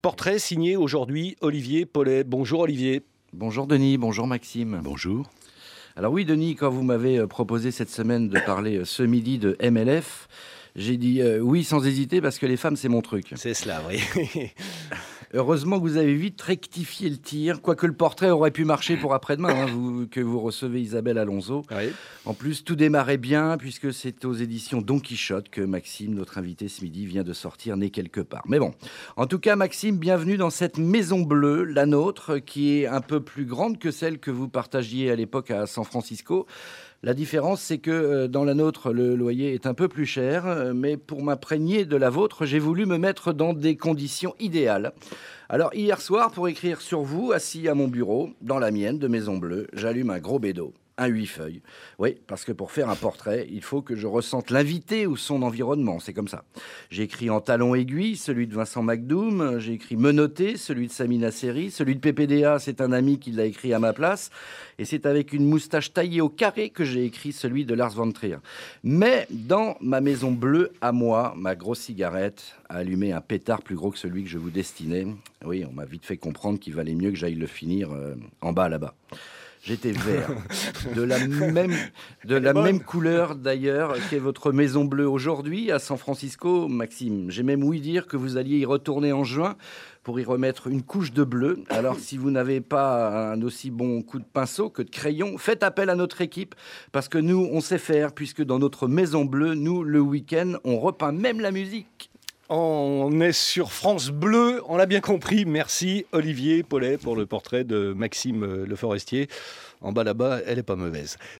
Portrait signé aujourd'hui Olivier Paulet. Bonjour Olivier. Bonjour Denis, bonjour Maxime. Bonjour. Alors oui Denis, quand vous m'avez proposé cette semaine de parler ce midi de MLF, j'ai dit oui sans hésiter parce que les femmes c'est mon truc. C'est cela, oui. Heureusement que vous avez vite rectifié le tir, quoique le portrait aurait pu marcher pour après-demain, que vous recevez Isabelle Alonso. Oui. En plus, tout démarrait bien puisque c'est aux éditions Don Quichotte que Maxime, notre invité ce midi, vient de sortir Né quelque part. Mais bon, en tout cas Maxime, bienvenue dans cette maison bleue, la nôtre, qui est un peu plus grande que celle que vous partagiez à l'époque à San Francisco. La différence, c'est que dans la nôtre, le loyer est un peu plus cher, mais pour m'imprégner de la vôtre, j'ai voulu me mettre dans des conditions idéales. Alors, hier soir, pour écrire sur vous, assis à mon bureau, dans la mienne de Maison Bleue, j'allume un gros bédo, un 8 feuilles. Oui, parce que pour faire un portrait, il faut que je ressente l'invité ou son environnement, c'est comme ça. J'ai écrit en talons aiguilles, celui de Vincent McDoom, j'ai écrit menotté, celui de Samina Seri, celui de PPDA, c'est un ami qui l'a écrit à ma place, et c'est avec une moustache taillée au carré que j'ai écrit celui de Lars von Trier. Mais dans ma Maison Bleue, à moi, ma grosse cigarette a allumé un pétard plus gros que celui que je vous destinais. Oui, on m'a vite fait comprendre qu'il valait mieux que j'aille le finir en bas là-bas. J'étais vert, de la même couleur d'ailleurs qu'est votre Maison Bleue aujourd'hui à San Francisco, Maxime. J'ai même ouï dire que vous alliez y retourner en juin pour y remettre une couche de bleu. Alors si vous n'avez pas un aussi bon coup de pinceau que de crayon, faites appel à notre équipe parce que nous, on sait faire puisque dans notre Maison Bleue, nous, le week-end, on repeint même la musique. On est sur France Bleu, on l'a bien compris. Merci Olivier Paulet pour le portrait de Maxime Le Forestier. En bas là-bas, elle est pas mauvaise.